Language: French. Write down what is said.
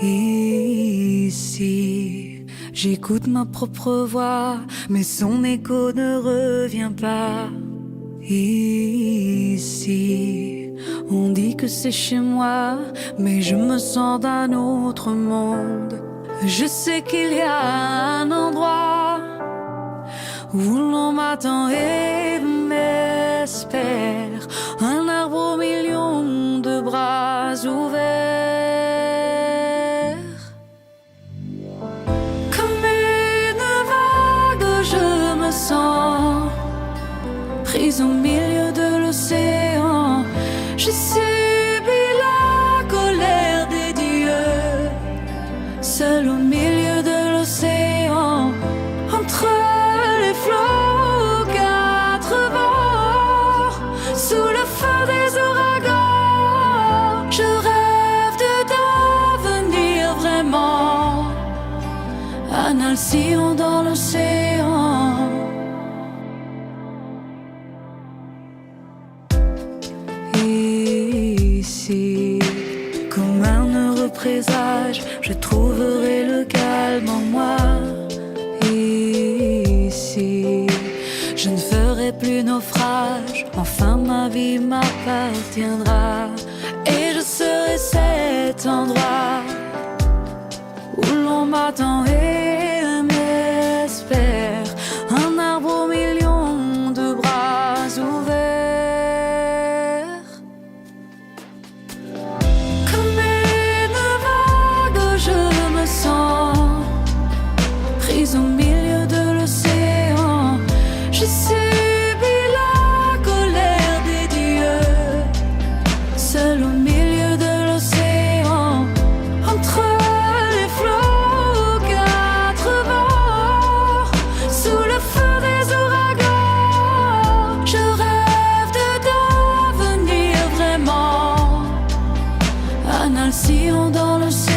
Ici, j'écoute ma propre voix, mais son écho ne revient pas. Ici, on dit que c'est chez moi, mais je me sens d'un autre monde. Je sais qu'il y a un endroit où l'on m'attend et m'espère, un arbre aux millions de bras ouverts. Comme une vague, je me sens prise au milieu de l'océan. J'ai subi la colère des dieux, seul au milieu de l'océan, entre les flots, quatre vents, sous le feu des ouragans. Je rêve de devenir vraiment un alcyon dans l'océan. Ici, comme un heureux présage, je trouverai le calme en moi. Ici, je ne ferai plus naufrage, enfin ma vie m'appartiendra. Et je serai cet endroit où l'on m'attend et m'espère, un arbre aux millions de bras ouverts. Comme une vague, je me sens prise au milieu de l'océan. J'ai subi la colère des dieux, seul au milieu de l'océan, entre les flots, quatre vents, sous le feu des ouragans. Je rêve de devenir vraiment un alcyon dans l'océan.